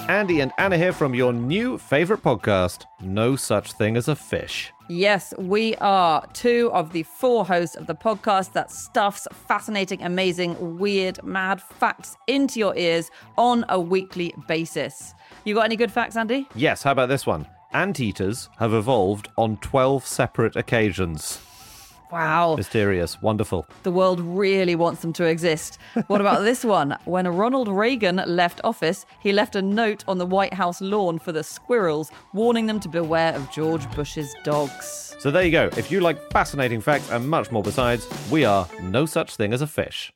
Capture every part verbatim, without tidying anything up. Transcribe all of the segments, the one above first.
Andy and Anna here from your new favourite podcast, No Such Thing as a Fish. Yes, we are two of the four hosts of the podcast that stuffs fascinating, amazing, weird, mad facts into your ears on a weekly basis. You got any good facts, Andy? Yes, how about this one? Anteaters have evolved on twelve separate occasions. Wow. Mysterious. Wonderful. The world really wants them to exist. What about this one? When Ronald Reagan left office, he left a note on the White House lawn for the squirrels, warning them to beware of George Bush's dogs. So there you go. If you like fascinating facts and much more besides, we are No Such Thing as a Fish.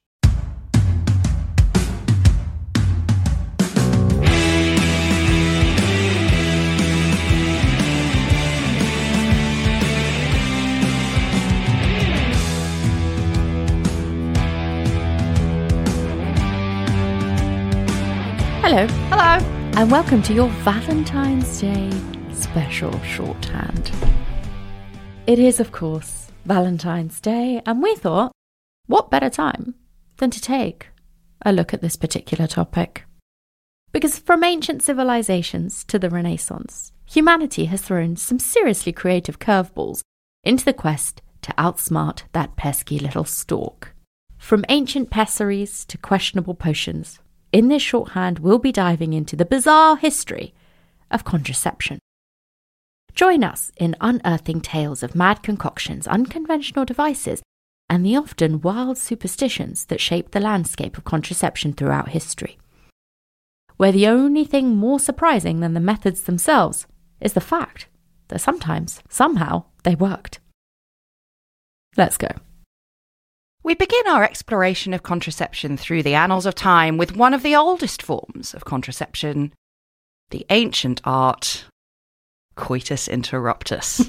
Hello. Hello. And welcome to your Valentine's Day special shorthand. It is, of course, Valentine's Day, and we thought, what better time than to take a look at this particular topic? Because from ancient civilizations to the Renaissance, humanity has thrown some seriously creative curveballs into the quest to outsmart that pesky little stork. From ancient pessaries to questionable potions, in this shorthand, we'll be diving into the bizarre history of contraception. Join us in unearthing tales of mad concoctions, unconventional devices, and the often wild superstitions that shape the landscape of contraception throughout history. Where the only thing more surprising than the methods themselves is the fact that sometimes, somehow, they worked. Let's go. We begin our exploration of contraception through the annals of time with one of the oldest forms of contraception, the ancient art, coitus interruptus.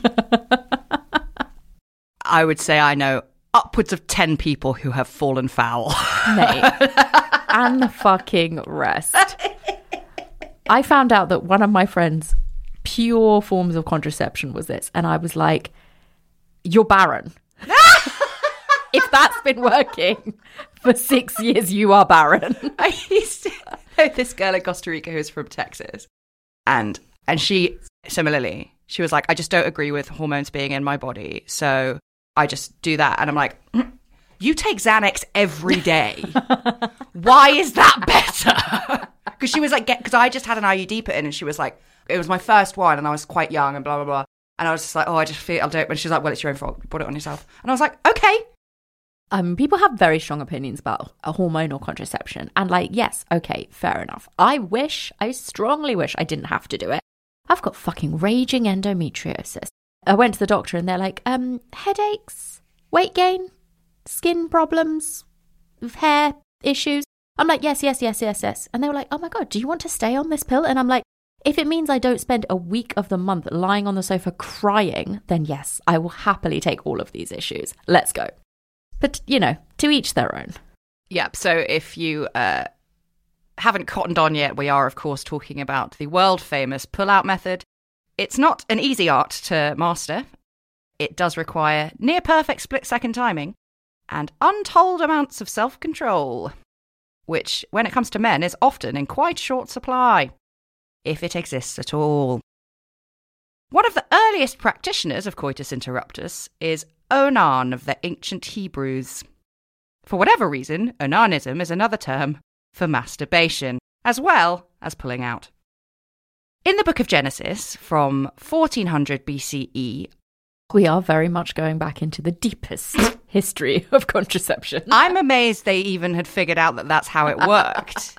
I would say I know upwards of ten people who have fallen foul. Mate. And the fucking rest. I found out that one of my friends' pure forms of contraception was this, and I was like, you're barren. If that's been working for six years, you are barren. I used to know this girl in Costa Rica who's from Texas. And and she, similarly, she was like, I just don't agree with hormones being in my body. So I just do that. And I'm like, you take Xanax every day. Why is that better? Because she was like, because I just had an I U D put in and she was like, it was my first one and I was quite young and blah, blah, blah. And I was just like, oh, I just feel I'll do it. And she was like, well, it's your own fault. You put it on yourself. And I was like, okay. Um, people have very strong opinions about a hormonal contraception. And like, yes, okay, fair enough. I wish, I strongly wish I didn't have to do it. I've got fucking raging endometriosis. I went to the doctor and they're like, um, headaches, weight gain, skin problems, hair issues. I'm like, yes, yes, yes, yes, yes. And they were like, oh my God, do you want to stay on this pill? And I'm like, if it means I don't spend a week of the month lying on the sofa crying, then yes, I will happily take all of these issues. Let's go. But, you know, to each their own. Yep. So if you uh, haven't cottoned on yet, we are, of course, talking about the world famous pull-out method. It's not an easy art to master. It does require near perfect split-second timing and untold amounts of self-control, which, when it comes to men, is often in quite short supply, if it exists at all. One of the earliest practitioners of coitus interruptus is Onan of the ancient Hebrews. For whatever reason, onanism is another term for masturbation, as well as pulling out. In the book of Genesis, from fourteen hundred B C E, we are very much going back into the deepest history of contraception. I'm amazed they even had figured out that that's how it worked.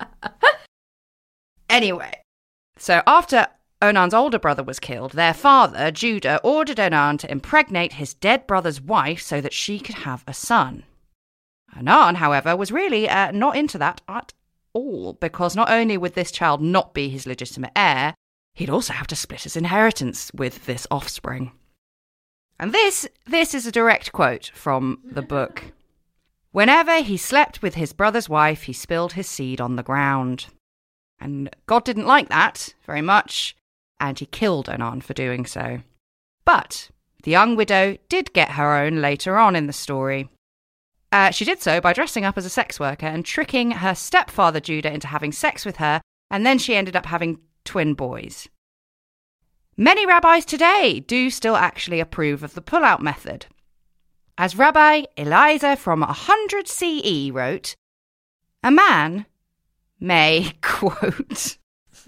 Anyway, so after Onan's older brother was killed, their father, Judah, ordered Onan to impregnate his dead brother's wife so that she could have a son. Onan, however, was really uh, not into that at all, because not only would this child not be his legitimate heir, he'd also have to split his inheritance with this offspring. And this, this is a direct quote from the book. Whenever he slept with his brother's wife, he spilled his seed on the ground. And God didn't like that very much, and he killed Onan for doing so. But the young widow did get her own later on in the story. Uh, she did so by dressing up as a sex worker and tricking her stepfather Judah into having sex with her, and then she ended up having twin boys. Many rabbis today do still actually approve of the pull-out method. As Rabbi Eliezer from one hundred C E wrote, a man may, quote...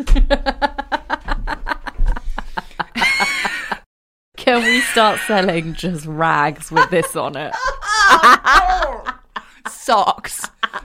Can we start selling just rags with this on it? Socks.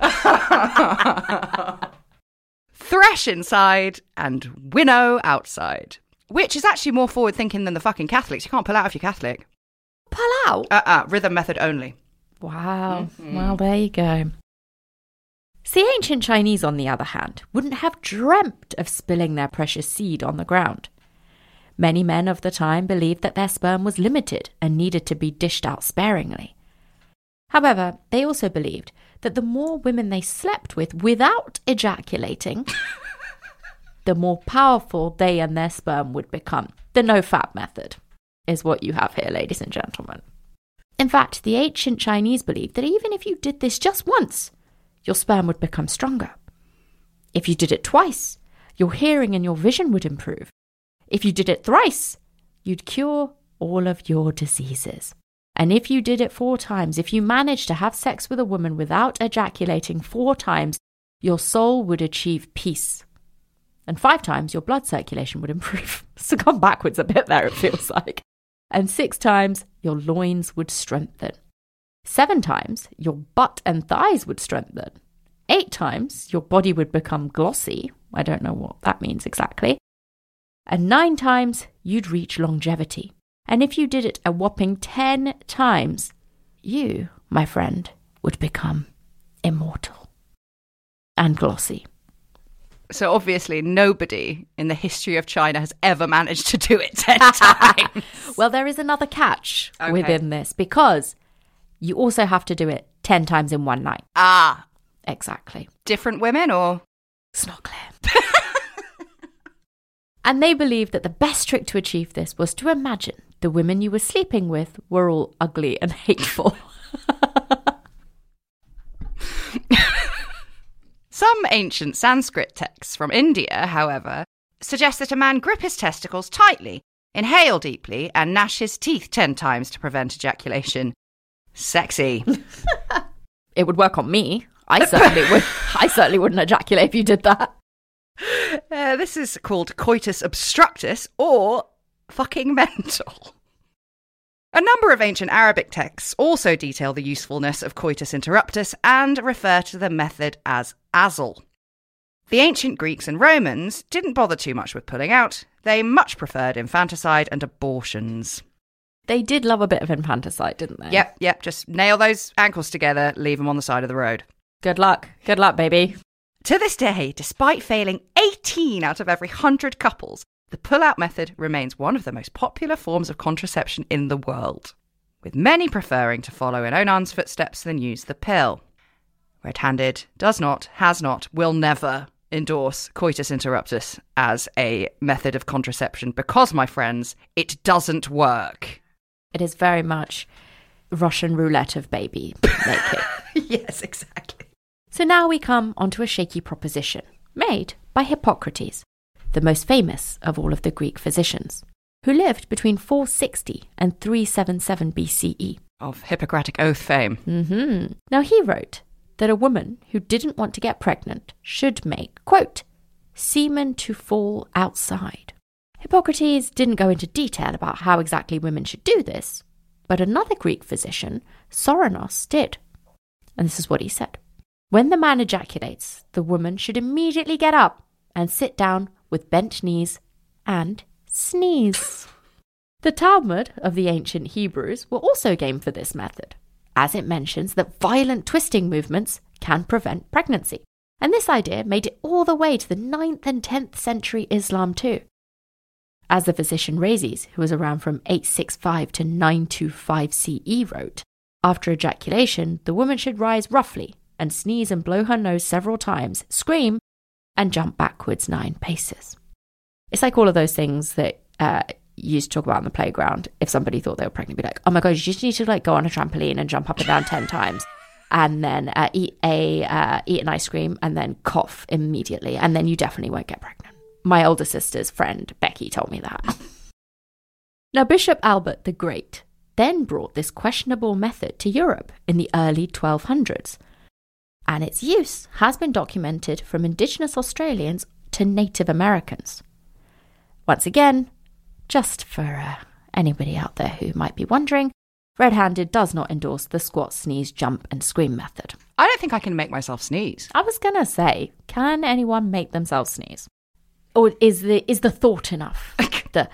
Thresh inside and winnow outside. Which is actually more forward-thinking than the fucking Catholics. You can't pull out if you're Catholic. Pull out? Uh-uh, rhythm method only. Wow. Mm-hmm. Well, there you go. See, ancient Chinese, on the other hand, wouldn't have dreamt of spilling their precious seed on the ground. Many men of the time believed that their sperm was limited and needed to be dished out sparingly. However, they also believed that the more women they slept with without ejaculating, the more powerful they and their sperm would become. The no-fap method is what you have here, ladies and gentlemen. In fact, the ancient Chinese believed that even if you did this just once, your sperm would become stronger. If you did it twice, your hearing and your vision would improve. If you did it thrice, you'd cure all of your diseases. And if you did it four times, if you managed to have sex with a woman without ejaculating four times, your soul would achieve peace. And five times, your blood circulation would improve. So gone backwards a bit there, it feels like. And six times, your loins would strengthen. Seven times, your butt and thighs would strengthen. Eight times, your body would become glossy. I don't know what that means exactly. And nine times, you'd reach longevity. And if you did it a whopping ten times, you, my friend, would become immortal and glossy. So obviously nobody in the history of China has ever managed to do it ten times. Well, there is another catch Okay. within this, because you also have to do it ten times in one night. Ah, Exactly. different women or? It's not clear. And they believed that the best trick to achieve this was to imagine the women you were sleeping with were all ugly and hateful. Some ancient Sanskrit texts from India, however, suggest that a man grip his testicles tightly, inhale deeply, and gnash his teeth ten times to prevent ejaculation. Sexy. It would work on me. I certainly would. I certainly wouldn't ejaculate if you did that. Uh, this is called coitus obstructus, or fucking mental. A number of ancient Arabic texts also detail the usefulness of coitus interruptus and refer to the method as azl. The ancient Greeks and Romans didn't bother too much with pulling out. They much preferred infanticide and abortions. They did love a bit of infanticide, didn't they? Yep, yep, just nail those ankles together, leave them on the side of the road. Good luck. Good luck, baby. To this day, despite failing eighteen out of every one hundred couples, the pull-out method remains one of the most popular forms of contraception in the world, with many preferring to follow in Onan's footsteps than use the pill. Red-handed does not, has not, will never endorse coitus interruptus as a method of contraception because, my friends, it doesn't work. It is very much Russian roulette of baby making. Yes, exactly. So now we come onto a shaky proposition made by Hippocrates, the most famous of all of the Greek physicians, who lived between four sixty and three seventy-seven B C E. Of Hippocratic Oath fame. Mm-hmm. Now he wrote that a woman who didn't want to get pregnant should make, quote, semen to fall outside. Hippocrates didn't go into detail about how exactly women should do this, but another Greek physician, Soranos, did. And this is what he said. When the man ejaculates, the woman should immediately get up and sit down with bent knees and sneeze. The Talmud of the ancient Hebrews were also game for this method, as it mentions that violent twisting movements can prevent pregnancy. And this idea made it all the way to the ninth and tenth century Islam too. As the physician Rhazes, who was around from eight sixty-five to nine twenty-five C E, wrote, after ejaculation, the woman should rise roughly and sneeze and blow her nose several times, scream, and jump backwards nine paces. It's like all of those things that uh, you used to talk about on the playground. If somebody thought they were pregnant, be like, oh my God, you just need to like go on a trampoline and jump up and down ten times. And then uh, eat a uh, eat an ice cream and then cough immediately. And then you definitely won't get pregnant. My older sister's friend, Becky, told me that. Now, Bishop Albert the Great then brought this questionable method to Europe in the early twelve hundreds, and its use has been documented from Indigenous Australians to Native Americans. Once again, just for uh, anybody out there who might be wondering, Red Handed does not endorse the squat, sneeze, jump and scream method. I don't think I can make myself sneeze. I was going to say, can anyone make themselves sneeze? Or is the is the thought enough? the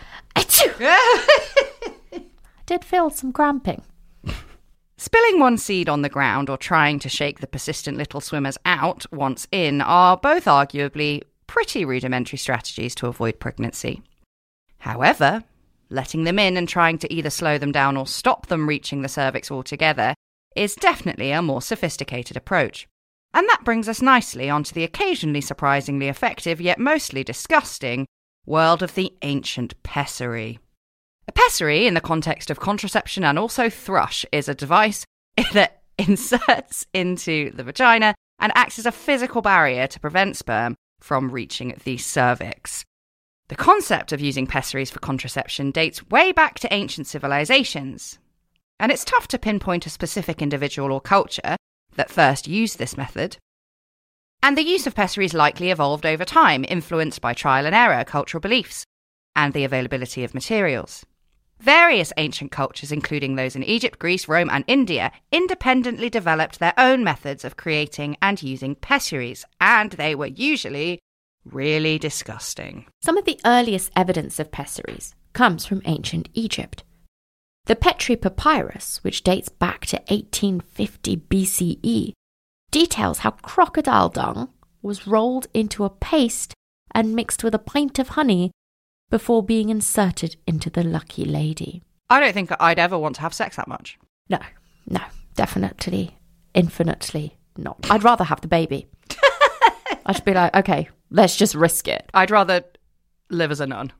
I did feel some cramping. Spilling one seed on the ground or trying to shake the persistent little swimmers out once in are both arguably pretty rudimentary strategies to avoid pregnancy. However, letting them in and trying to either slow them down or stop them reaching the cervix altogether is definitely a more sophisticated approach. And that brings us nicely onto the occasionally surprisingly effective yet mostly disgusting world of the ancient pessary. A pessary, in the context of contraception and also thrush, is a device that inserts into the vagina and acts as a physical barrier to prevent sperm from reaching the cervix. The concept of using pessaries for contraception dates way back to ancient civilizations, and it's tough to pinpoint a specific individual or culture that first used this method. And the use of pessaries likely evolved over time, influenced by trial and error, cultural beliefs, and the availability of materials. Various ancient cultures, including those in Egypt, Greece, Rome, and India, independently developed their own methods of creating and using pessaries, and they were usually really disgusting. Some of the earliest evidence of pessaries comes from ancient Egypt. The Petri Papyrus, which dates back to eighteen fifty B C E, details how crocodile dung was rolled into a paste and mixed with a pint of honey before being inserted into the lucky lady. I don't think I'd ever want to have sex that much. No, no, definitely, infinitely not. I'd rather have the baby. I'd just be like, okay, let's just risk it. I'd rather live as a nun.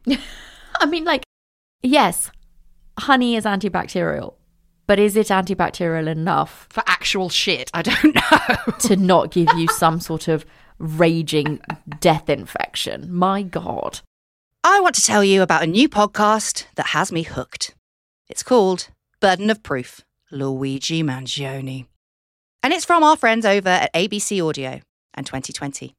I mean, like, yes, honey is antibacterial, but is it antibacterial enough for actual shit? I don't know. to not give you some sort of raging death infection? My God. I want to tell you about a new podcast that has me hooked. It's called Burden of Proof, Luigi Mangione. And it's from our friends over at A B C Audio and twenty twenty.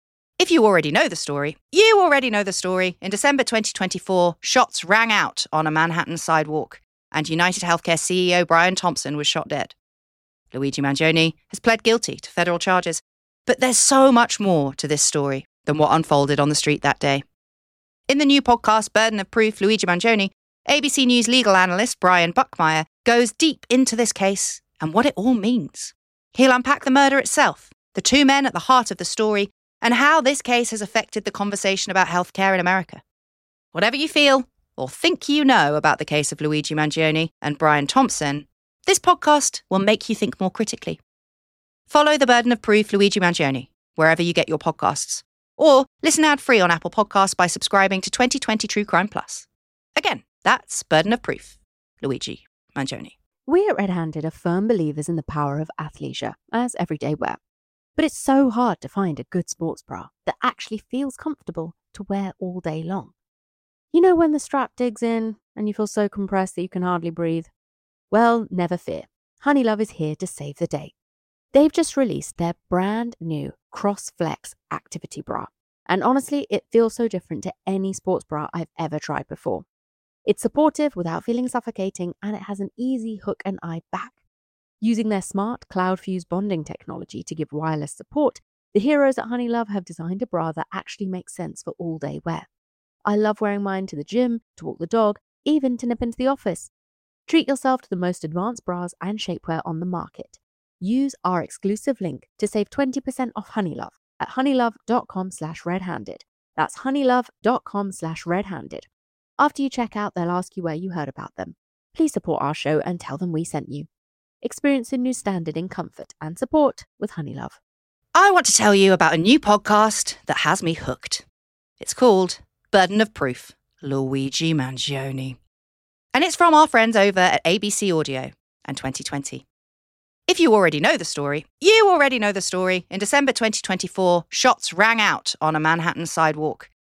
If you already know the story, you already know the story. In December twenty twenty-four, shots rang out on a Manhattan sidewalk, and United Healthcare C E O Brian Thompson was shot dead. Luigi Mangione has pled guilty to federal charges, but there's so much more to this story than what unfolded on the street that day. In the new podcast, Burden of Proof, Luigi Mangione, A B C News legal analyst Brian Buckmeyer goes deep into this case and what it all means. He'll unpack the murder itself, the two men at the heart of the story, and how this case has affected the conversation about healthcare in America. Whatever you feel or think you know about the case of Luigi Mangione and Brian Thompson, this podcast will make you think more critically. Follow The Burden of Proof, Luigi Mangione, wherever you get your podcasts. Or listen ad-free on Apple Podcasts by subscribing to twenty twenty True Crime Plus. Again, that's Burden of Proof, Luigi Mangione. We at Red Handed are firm believers in the power of athleisure as everyday wear. But it's so hard to find a good sports bra that actually feels comfortable to wear all day long. You know when the strap digs in and you feel so compressed that you can hardly breathe? Well, never fear. Honeylove is here to save the day. They've just released their brand new CrossFlex Activity Bra. And honestly, it feels so different to any sports bra I've ever tried before. It's supportive without feeling suffocating, and it has an easy hook and eye back. Using their smart cloud-fused bonding technology to give wireless support, the heroes at Honeylove have designed a bra that actually makes sense for all-day wear. I love wearing mine to the gym, to walk the dog, even to nip into the office. Treat yourself to the most advanced bras and shapewear on the market. Use our exclusive link to save twenty percent off Honeylove at honeylove.com slash redhanded. That's honeylove.com slash redhanded. After you check out, they'll ask you where you heard about them. Please support our show and tell them we sent you. Experience a new standard in comfort and support with Honeylove. I want to tell you about a new podcast that has me hooked. It's called Burden of Proof, Luigi Mangione. And it's from our friends over at A B C Audio and twenty twenty. If you already know the story, you already know the story. In December twenty twenty-four, shots rang out on a Manhattan sidewalk,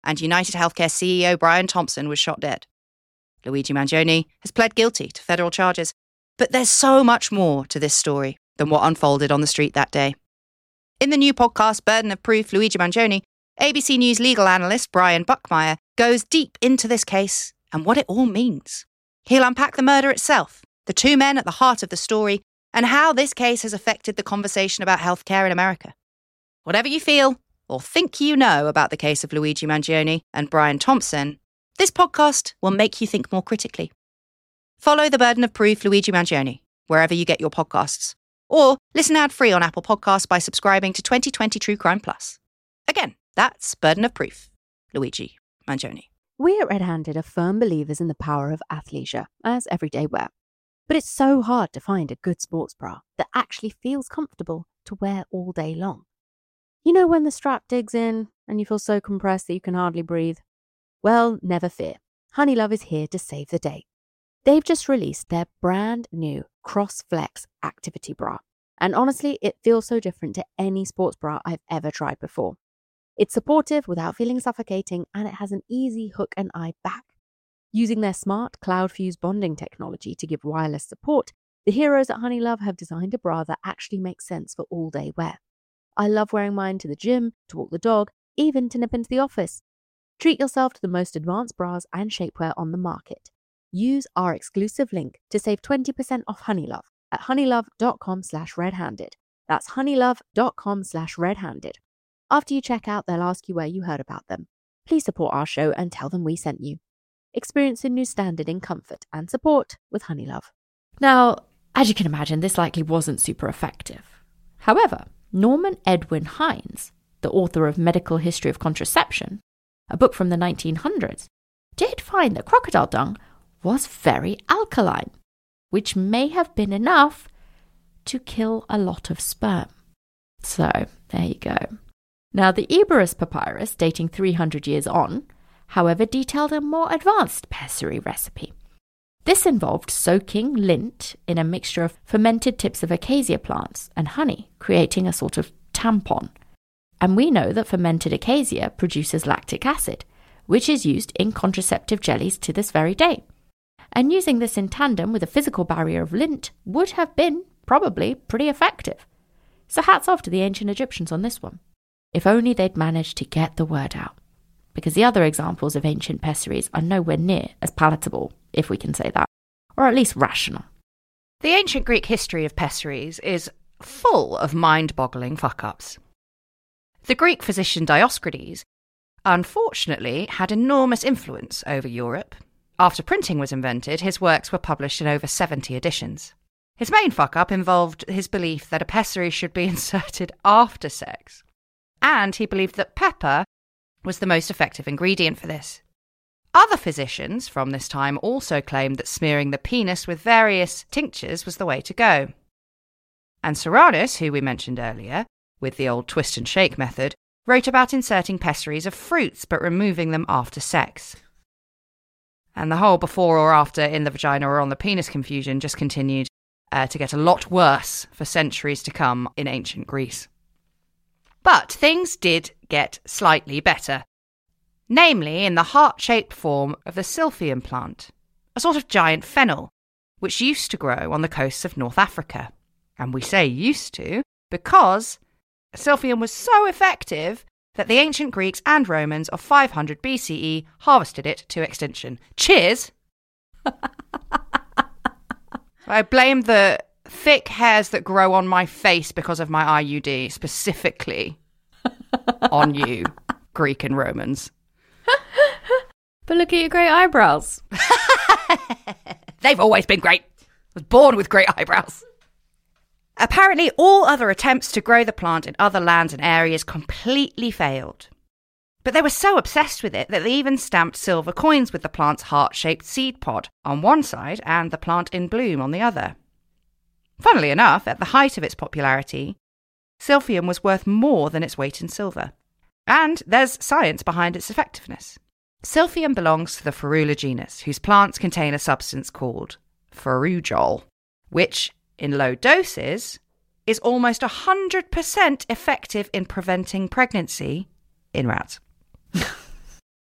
and United Healthcare C E O Brian Thompson was shot dead. Luigi Mangione has pled guilty to federal charges, but there's so much more to this story than what unfolded on the street that day. In the new podcast, Burden of Proof, Luigi Mangione, A B C News legal analyst Brian Buckmeyer goes deep into this case and what it all means. He'll unpack the murder itself, the two men at the heart of the story, and how this case has affected the conversation about healthcare in America. Whatever you feel or think you know about the case of Luigi Mangione and Brian Thompson, this podcast will make you think more critically. Follow The Burden of Proof, Luigi Mangione, wherever you get your podcasts, or listen ad-free on Apple Podcasts by subscribing to twenty twenty True Crime Plus. Again, that's Burden of Proof, Luigi Mangione. We at Red Handed are firm believers in the power of athleisure as everyday wear. But it's so hard to find a good sports bra that actually feels comfortable to wear all day long. You know when the strap digs in and you feel so compressed that you can hardly breathe? Well, never fear. Honeylove is here to save the day. They've just released their brand new Cross-Flex Activity Bra. And honestly, it feels so different to any sports bra I've ever tried before. It's supportive without feeling suffocating, and it has an easy hook and eye back. Using their smart cloud-fused bonding technology to give wireless support, the heroes at Honeylove have designed a bra that actually makes sense for all-day wear. I love wearing mine to the gym, to walk the dog, even to nip into the office. Treat yourself to the most advanced bras and shapewear on the market. Use our exclusive link to save twenty percent off Honeylove at honeylove.com slash redhanded. That's honeylove.com slash redhanded. After you check out, they'll ask you where you heard about them. Please support our show and tell them we sent you. Experience a new standard in comfort and support with Honeylove. Now, as you can imagine, this likely wasn't super effective. However, Norman Edwin Hines, the author of Medical History of Contraception, a book from the nineteen hundreds, did find that crocodile dung was very alkaline, which may have been enough to kill a lot of sperm. So, there you go. Now, the Eborus Papyrus, dating three hundred years on, however, detailed a more advanced pessary recipe. This involved soaking lint in a mixture of fermented tips of acacia plants and honey, creating a sort of tampon. And we know that fermented acacia produces lactic acid, which is used in contraceptive jellies to this very day. And using this in tandem with a physical barrier of lint would have been probably pretty effective. So hats off to the ancient Egyptians on this one. If only they'd managed to get the word out. Because the other examples of ancient pessaries are nowhere near as palatable, if we can say that, or at least rational. The ancient Greek history of pessaries is full of mind-boggling fuck-ups. The Greek physician Dioscorides, unfortunately, had enormous influence over Europe. After printing was invented, his works were published in over seventy editions. His main fuck-up involved his belief that a pessary should be inserted after sex. And he believed that pepper was the most effective ingredient for this. Other physicians from this time also claimed that smearing the penis with various tinctures was the way to go. And Soranus, who we mentioned earlier, with the old twist and shake method, wrote about inserting pessaries of fruits but removing them after sex. And the whole before or after in the vagina or on the penis confusion just continued uh, to get a lot worse for centuries to come in ancient Greece. But things did get slightly better, namely in the heart-shaped form of the silphium plant, a sort of giant fennel, which used to grow on the coasts of North Africa. And we say used to because silphium was so effective that the ancient Greeks and Romans of five hundred B C E harvested it to extinction. Cheers! I blame the thick hairs that grow on my face because of my I U D, specifically on you, Greek and Romans. But look at your great eyebrows. They've always been great. I was born with great eyebrows. Apparently, all other attempts to grow the plant in other lands and areas completely failed. But they were so obsessed with it that they even stamped silver coins with the plant's heart-shaped seed pod on one side and the plant in bloom on the other. Funnily enough, at the height of its popularity, silphium was worth more than its weight in silver. And there's science behind its effectiveness. Silphium belongs to the Ferula genus, whose plants contain a substance called ferrujol, which, in low doses, is almost one hundred percent effective in preventing pregnancy in rats.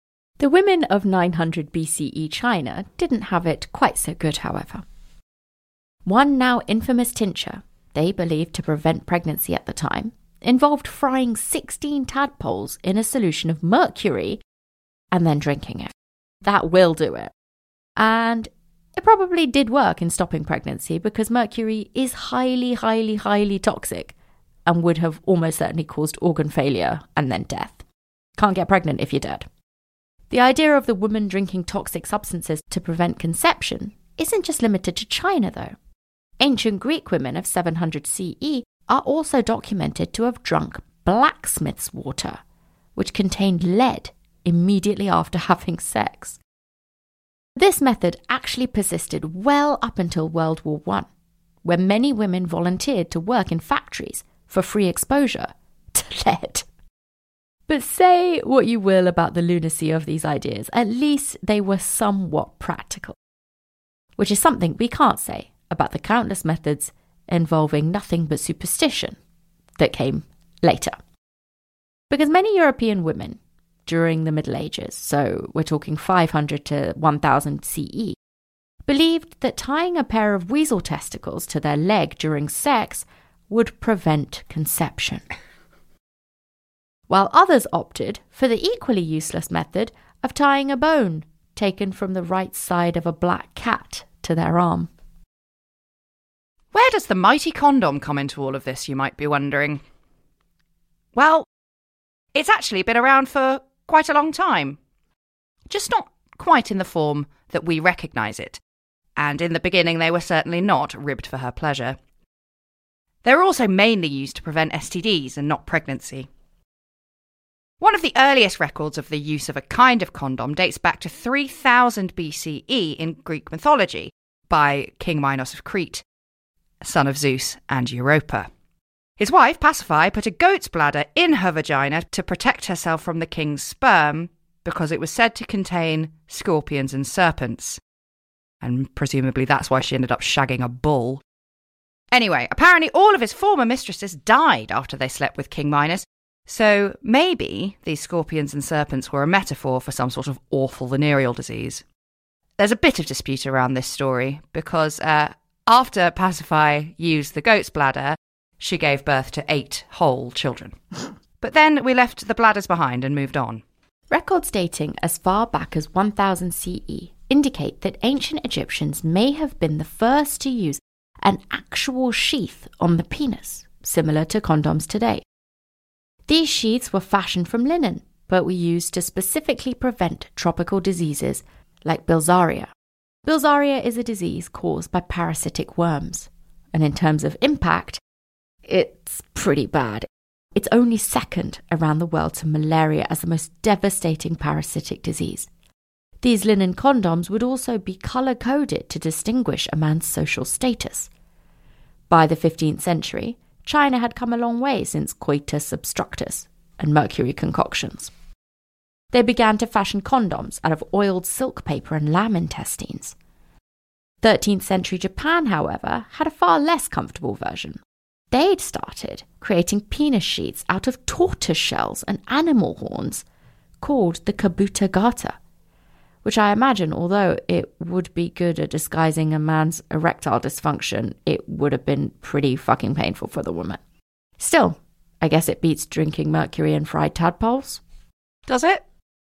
The women of nine hundred B C E China didn't have it quite so good, however. One now infamous tincture, they believed to prevent pregnancy at the time, involved frying sixteen tadpoles in a solution of mercury and then drinking it. That will do it. And it probably did work in stopping pregnancy because mercury is highly, highly, highly toxic and would have almost certainly caused organ failure and then death. Can't get pregnant if you're dead. The idea of the woman drinking toxic substances to prevent conception isn't just limited to China, though. Ancient Greek women of seven hundred C E are also documented to have drunk blacksmith's water, which contained lead immediately after having sex. This method actually persisted well up until World War One, where many women volunteered to work in factories for free exposure to lead. But say what you will about the lunacy of these ideas, at least they were somewhat practical, which is something we can't say about the countless methods involving nothing but superstition that came later. Because many European women during the Middle Ages, so we're talking five hundred to one thousand C E, believed that tying a pair of weasel testicles to their leg during sex would prevent conception. While others opted for the equally useless method of tying a bone taken from the right side of a black cat to their arm. Where does the mighty condom come into all of this, you might be wondering? Well, it's actually been around for quite a long time. Just not quite in the form that we recognise it. And in the beginning, they were certainly not ribbed for her pleasure. They were also mainly used to prevent S T Ds and not pregnancy. One of the earliest records of the use of a kind of condom dates back to three thousand B C E in Greek mythology by King Minos of Crete, son of Zeus and Europa. His wife, Pasiphae, put a goat's bladder in her vagina to protect herself from the king's sperm because it was said to contain scorpions and serpents. And presumably that's why she ended up shagging a bull. Anyway, apparently all of his former mistresses died after they slept with King Minos, so maybe these scorpions and serpents were a metaphor for some sort of awful venereal disease. There's a bit of dispute around this story because uh, after Pasiphae used the goat's bladder, she gave birth to eight whole children. But then we left the bladders behind and moved on. Records dating as far back as one thousand C E indicate that ancient Egyptians may have been the first to use an actual sheath on the penis, similar to condoms today. These sheaths were fashioned from linen, but were used to specifically prevent tropical diseases like Bilharzia. Bilharzia is a disease caused by parasitic worms, and in terms of impact, it's pretty bad. It's only second around the world to malaria as the most devastating parasitic disease. These linen condoms would also be colour-coded to distinguish a man's social status. By the fifteenth century, China had come a long way since coitus obstructus and mercury concoctions. They began to fashion condoms out of oiled silk paper and lamb intestines. thirteenth century Japan, however, had a far less comfortable version. They'd started creating penis sheaths out of tortoise shells and animal horns called the kabutagata, which I imagine, although it would be good at disguising a man's erectile dysfunction, it would have been pretty fucking painful for the woman. Still, I guess it beats drinking mercury and fried tadpoles. Does it?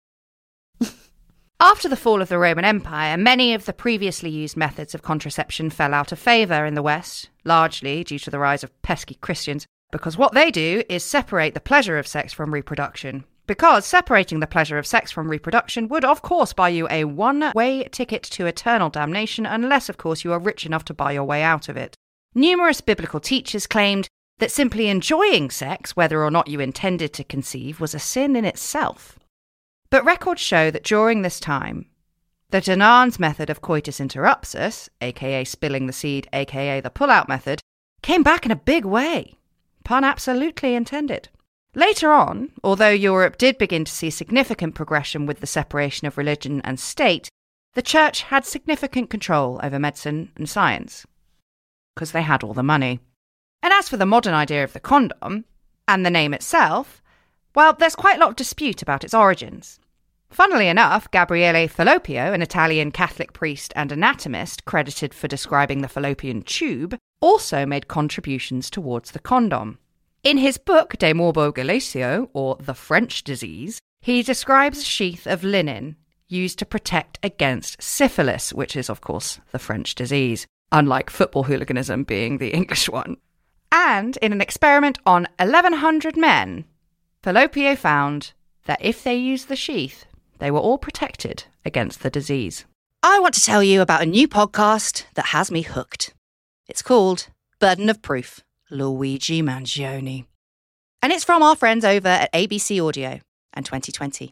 After the fall of the Roman Empire, many of the previously used methods of contraception fell out of favour in the West, largely due to the rise of pesky Christians, because what they do is separate the pleasure of sex from reproduction. Because separating the pleasure of sex from reproduction would, of course, buy you a one-way ticket to eternal damnation, unless, of course, you are rich enough to buy your way out of it. Numerous biblical teachers claimed that simply enjoying sex, whether or not you intended to conceive, was a sin in itself. But records show that during this time, the Danan's method of coitus interruptus, aka spilling the seed, aka the pull-out method, came back in a big way. Pun absolutely intended. Later on, although Europe did begin to see significant progression with the separation of religion and state, the church had significant control over medicine and science, because they had all the money. And as for the modern idea of the condom, and the name itself, well, there's quite a lot of dispute about its origins. Funnily enough, Gabriele Fallopio, an Italian Catholic priest and anatomist credited for describing the fallopian tube, also made contributions towards the condom. In his book De Morbo Galacio, or The French Disease, he describes a sheath of linen used to protect against syphilis, which is, of course, the French disease, unlike football hooliganism being the English one. And in an experiment on eleven hundred men, Fallopio found that if they used the sheath, they were all protected against the disease. I want to tell you about a new podcast that has me hooked. It's called Burden of Proof, Luigi Mangione. And it's from our friends over at A B C Audio and twenty twenty.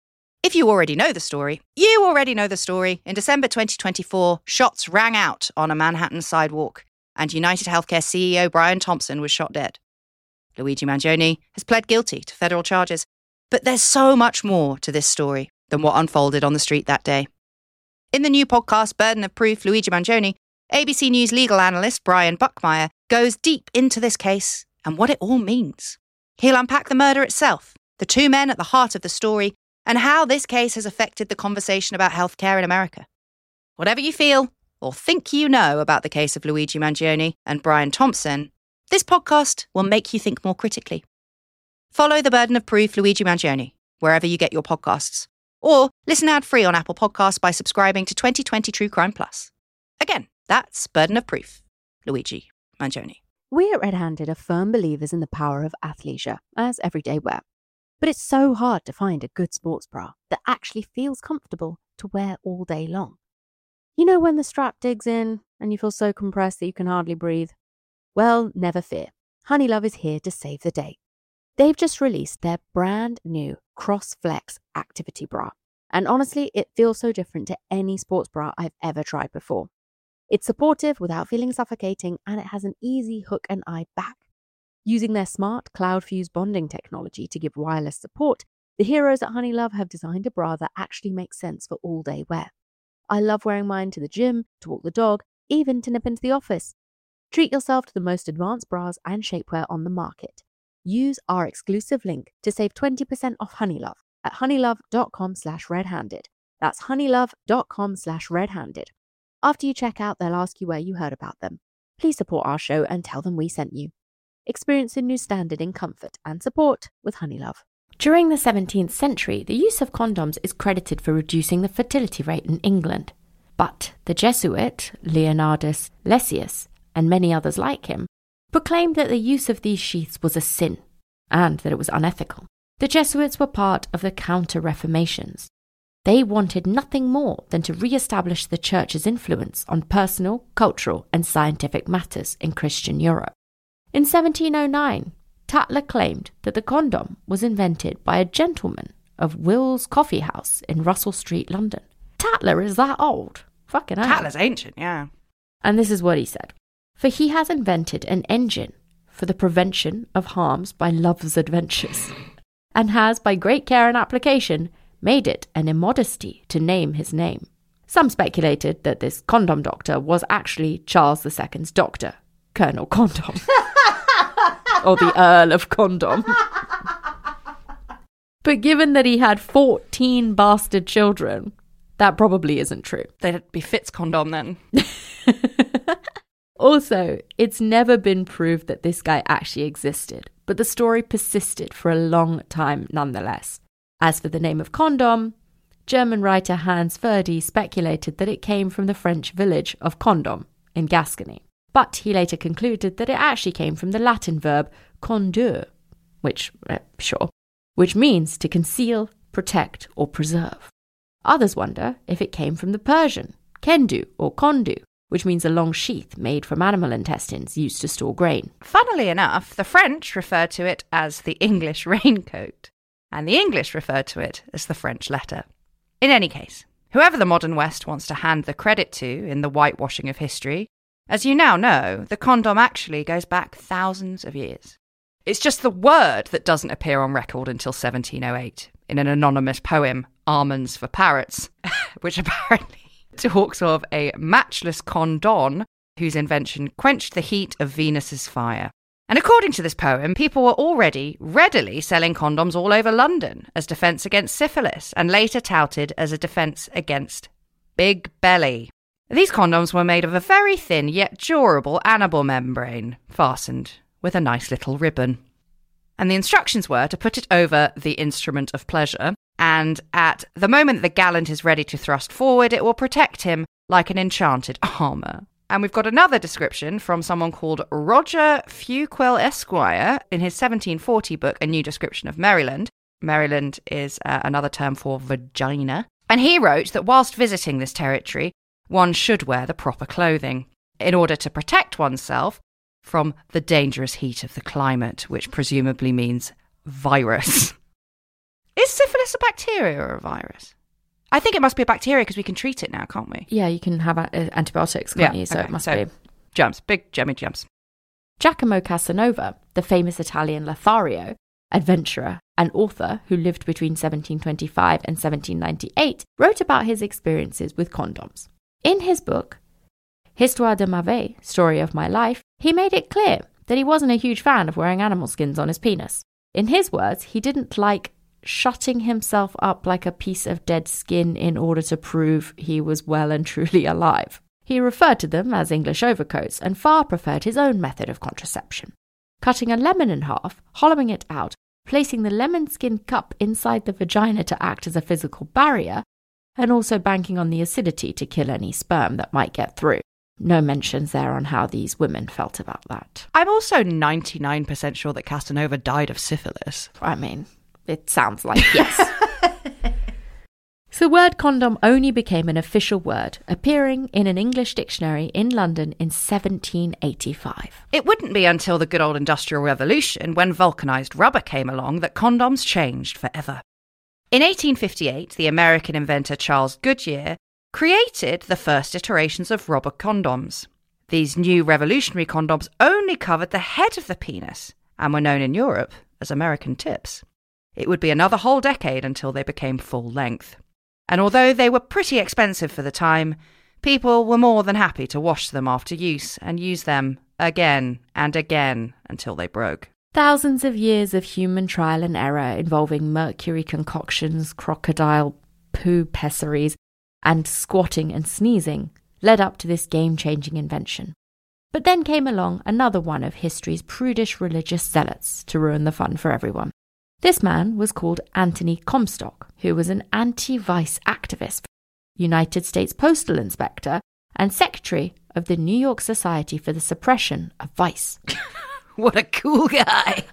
If you already know the story, you already know the story. In December twenty twenty-four, shots rang out on a Manhattan sidewalk, and United Healthcare C E O Brian Thompson was shot dead. Luigi Mangione has pled guilty to federal charges, but there's so much more to this story than what unfolded on the street that day. In the new podcast, Burden of Proof, Luigi Mangione, A B C News legal analyst Brian Buckmeyer goes deep into this case and what it all means. He'll unpack the murder itself, the two men at the heart of the story, and how this case has affected the conversation about healthcare in America. Whatever you feel or think you know about the case of Luigi Mangione and Brian Thompson, this podcast will make you think more critically. Follow the Burden of Proof, Luigi Mangione, wherever you get your podcasts, or listen ad-free on Apple Podcasts by subscribing to twenty twenty True Crime Plus. Again, that's Burden of Proof, Luigi Mangione. We at Red Handed are firm believers in the power of athleisure as everyday wear. But it's so hard to find a good sports bra that actually feels comfortable to wear all day long. You know when the strap digs in and you feel so compressed that you can hardly breathe? Well, never fear. Honeylove is here to save the day. They've just released their brand new CrossFlex Activity Bra. And honestly, it feels so different to any sports bra I've ever tried before. It's supportive without feeling suffocating, and it has an easy hook and eye back. Using their smart cloud-fused bonding technology to give wireless support, the heroes at Honeylove have designed a bra that actually makes sense for all-day wear. I love wearing mine to the gym, to walk the dog, even to nip into the office. Treat yourself to the most advanced bras and shapewear on the market. Use our exclusive link to save twenty percent off Honeylove at honeylove.com slash redhanded. That's honeylove.com slash redhanded. After you check out, they'll ask you where you heard about them. Please support our show and tell them we sent you. Experience a new standard in comfort and support with Honeylove. During the seventeenth century, the use of condoms is credited for reducing the fertility rate in England. But the Jesuit, Leonardus Lessius, and many others like him, proclaimed that the use of these sheaths was a sin, and that it was unethical. The Jesuits were part of the Counter-Reformations. They wanted nothing more than to re-establish the Church's influence on personal, cultural, and scientific matters in Christian Europe. In seventeen oh nine, Tatler claimed that the condom was invented by a gentleman of Will's Coffee House in Russell Street, London. Tatler is that old. Fucking hell. Tatler's ancient, yeah. And this is what he said. For he has invented an engine for the prevention of harms by love's adventures, and has, by great care and application, made it an immodesty to name his name. Some speculated that this condom doctor was actually Charles the Second's doctor, Colonel Condom. Or the Earl of Condom. But given that he had fourteen bastard children, that probably isn't true. They'd be Fitz Condom then. Also, it's never been proved that this guy actually existed, but the story persisted for a long time nonetheless. As for the name of condom, German writer Hans Verdi speculated that it came from the French village of Condom in Gascony. But he later concluded that it actually came from the Latin verb condur, which, uh, sure, which means to conceal, protect, or preserve. Others wonder if it came from the Persian kendu or kondu, which means a long sheath made from animal intestines used to store grain. Funnily enough, the French referred to it as the English raincoat, and the English referred to it as the French letter. In any case, whoever the modern West wants to hand the credit to in the whitewashing of history, as you now know, the condom actually goes back thousands of years. It's just the word that doesn't appear on record until seventeen oh eight, in an anonymous poem, Almonds for Parrots, which apparently talks of a matchless condon whose invention quenched the heat of Venus's fire. And according to this poem, people were already readily selling condoms all over London as defence against syphilis, and later touted as a defence against big belly. These condoms were made of a very thin yet durable annabelle membrane, fastened with a nice little ribbon. And the instructions were to put it over the instrument of pleasure, and at the moment the gallant is ready to thrust forward, it will protect him like an enchanted armour. And we've got another description from someone called Roger Fuquell Esquire in his seventeen forty book, A New Description of Maryland. Maryland is uh, another term for vagina. And he wrote that whilst visiting this territory, one should wear the proper clothing in order to protect oneself from the dangerous heat of the climate, which presumably means virus. Is syphilis a bacteria or a virus? I think it must be a bacteria because we can treat it now, can't we? Yeah, you can have uh, antibiotics, can't yeah, you? So okay. it must so, be. Germs, big germy germs. Giacomo Casanova, the famous Italian Lothario, adventurer and author who lived between seventeen twenty-five and seventeen ninety-eight, wrote about his experiences with condoms. In his book, Histoire de ma vie, Story of My Life, he made it clear that he wasn't a huge fan of wearing animal skins on his penis. In his words, he didn't like shutting himself up like a piece of dead skin in order to prove he was well and truly alive. He referred to them as English overcoats and far preferred his own method of contraception. Cutting a lemon in half, hollowing it out, placing the lemon skin cup inside the vagina to act as a physical barrier, and also banking on the acidity to kill any sperm that might get through. No mentions there on how these women felt about that. I'm also ninety-nine percent sure that Casanova died of syphilis. I mean, it sounds like yes. So the word condom only became an official word, appearing in an English dictionary in London in seventeen eighty-five. It wouldn't be until the good old Industrial Revolution, when vulcanized rubber came along, that condoms changed forever. In eighteen fifty-eight, the American inventor Charles Goodyear created the first iterations of rubber condoms. These new revolutionary condoms only covered the head of the penis and were known in Europe as American tips. It would be another whole decade until they became full length. And although they were pretty expensive for the time, people were more than happy to wash them after use and use them again and again until they broke. Thousands of years of human trial and error involving mercury concoctions, crocodile poo pessaries, and squatting and sneezing led up to this game-changing invention. But then came along another one of history's prudish religious zealots to ruin the fun for everyone. This man was called Anthony Comstock, who was an anti-vice activist, United States Postal Inspector, and Secretary of the New York Society for the Suppression of Vice. What a cool guy!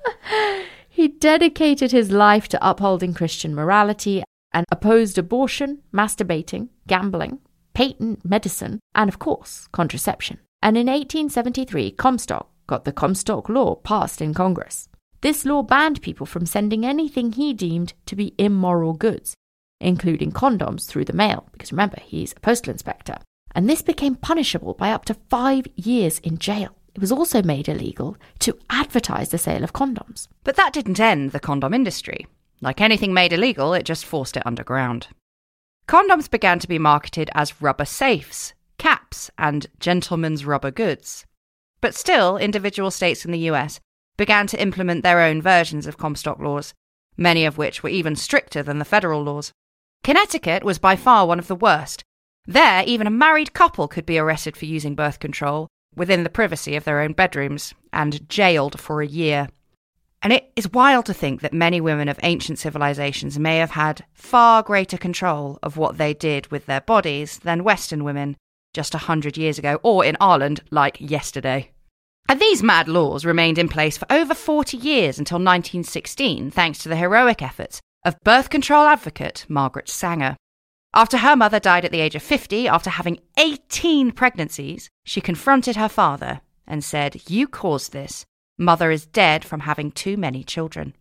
He dedicated his life to upholding Christian morality and opposed abortion, masturbating, gambling, patent medicine, and, of course, contraception. And in eighteen seventy-three, Comstock got the Comstock Law passed in Congress. This law banned people from sending anything he deemed to be immoral goods, including condoms, through the mail, because remember, he's a postal inspector. And this became punishable by up to five years in jail. It was also made illegal to advertise the sale of condoms. But that didn't end the condom industry. Like anything made illegal, it just forced it underground. Condoms began to be marketed as rubber safes, caps, and gentlemen's rubber goods. But still, individual states in the U S began to implement their own versions of Comstock laws, many of which were even stricter than the federal laws. Connecticut was by far one of the worst. There, even a married couple could be arrested for using birth control within the privacy of their own bedrooms and jailed for a year. And it is wild to think that many women of ancient civilizations may have had far greater control of what they did with their bodies than Western women just a hundred years ago, or in Ireland, like yesterday. And these mad laws remained in place for over forty years until nineteen sixteen, thanks to the heroic efforts of birth control advocate Margaret Sanger. After her mother died at the age of fifty, after having eighteen pregnancies, she confronted her father and said, "You caused this. Mother is dead from having too many children."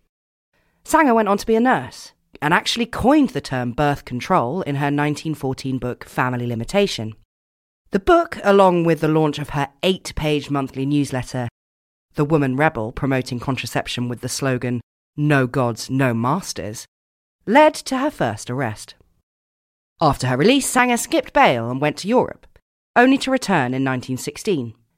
Sanger went on to be a nurse and actually coined the term birth control in her nineteen fourteen book Family Limitation. The book, along with the launch of her eight-page monthly newsletter, The Woman Rebel, promoting contraception with the slogan, "No gods, no masters," led to her first arrest. After her release, Sanger skipped bail and went to Europe, only to return in nineteen sixteen.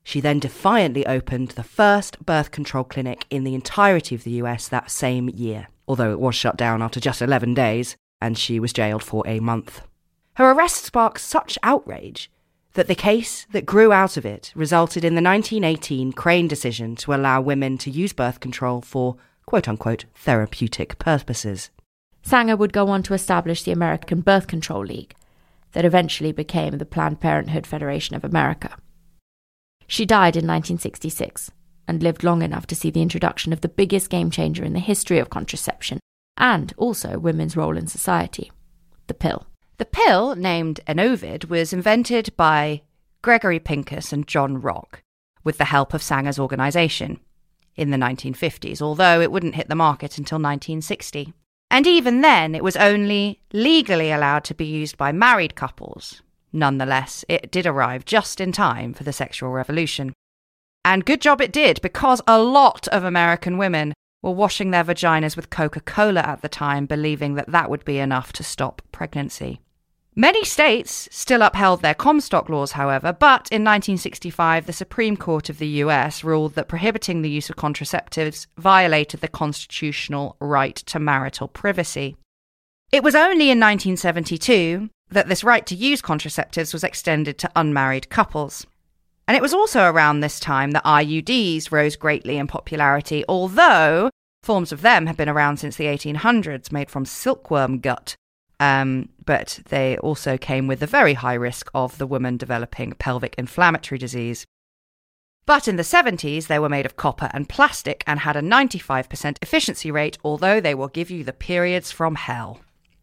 She then defiantly opened the first birth control clinic in the entirety of the U S that same year, although it was shut down after just eleven days, and she was jailed for a month. Her arrest sparked such outrage that the case that grew out of it resulted in the nineteen eighteen Crane decision to allow women to use birth control for quote-unquote therapeutic purposes. Sanger would go on to establish the American Birth Control League, that eventually became the Planned Parenthood Federation of America. She died in nineteen sixty-six and lived long enough to see the introduction of the biggest game changer in the history of contraception and also women's role in society, the pill. The pill, named Enovid, was invented by Gregory Pincus and John Rock with the help of Sanger's organisation in the nineteen fifties, although it wouldn't hit the market until nineteen sixty. And even then, it was only legally allowed to be used by married couples. Nonetheless, it did arrive just in time for the sexual revolution. And good job it did, because a lot of American women were washing their vaginas with Coca-Cola at the time, believing that that would be enough to stop pregnancy. Many states still upheld their Comstock laws, however, but in nineteen sixty-five, the Supreme Court of the U S ruled that prohibiting the use of contraceptives violated the constitutional right to marital privacy. It was only in nineteen seventy-two that this right to use contraceptives was extended to unmarried couples. And it was also around this time that I U Ds rose greatly in popularity, although forms of them have been around since the eighteen hundreds, made from silkworm gut. Um, but they also came with the very high risk of the woman developing pelvic inflammatory disease. But in the seventies, they were made of copper and plastic and had a ninety-five percent efficiency rate, although they will give you the periods from hell.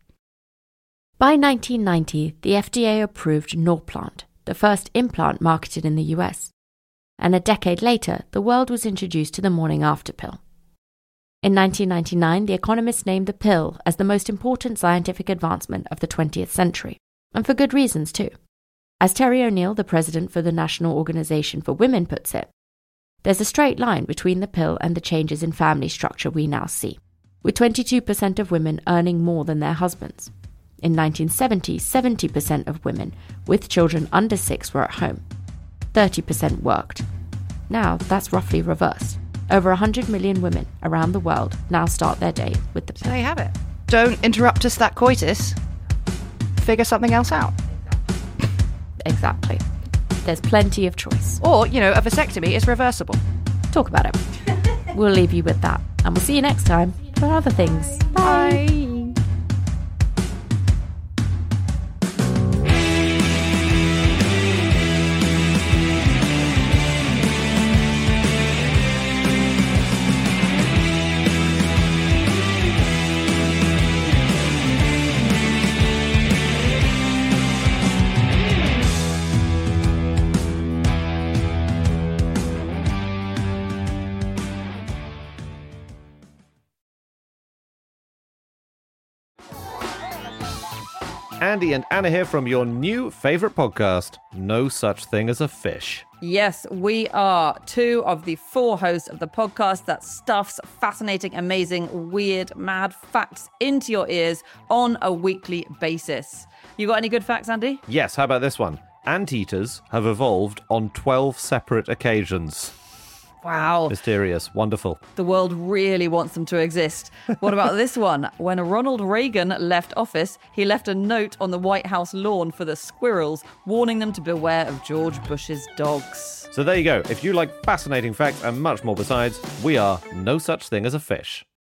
By nineteen ninety, the F D A approved Norplant, the first implant marketed in the U S. And a decade later, the world was introduced to the morning after pill. In nineteen ninety-nine, The Economist named the pill as the most important scientific advancement of the twentieth century, and for good reasons too. As Terry O'Neill, the president for the National Organization for Women, puts it, there's a straight line between the pill and the changes in family structure we now see, with twenty-two percent of women earning more than their husbands. In nineteen seventy, seventy percent of women with children under six were at home. thirty percent worked. Now that's roughly reversed. Over one hundred million women around the world now start their day with the pill. So there you have it. Don't interrupt us that coitus. Figure something else out. Exactly. There's plenty of choice. Or, you know, a vasectomy is reversible. Talk about it. We'll leave you with that. And we'll see you next time for other things. Bye. Bye. Andy and Anna here from your new favourite podcast, No Such Thing as a Fish. Yes, we are two of the four hosts of the podcast that stuffs fascinating, amazing, weird, mad facts into your ears on a weekly basis. You got any good facts, Andy? Yes, how about this one? Anteaters have evolved on twelve separate occasions. Wow. Mysterious. Wonderful. The world really wants them to exist. What about this one? When Ronald Reagan left office, he left a note on the White House lawn for the squirrels, warning them to beware of George Bush's dogs. So there you go. If you like fascinating facts and much more besides, we are No Such Thing as a Fish.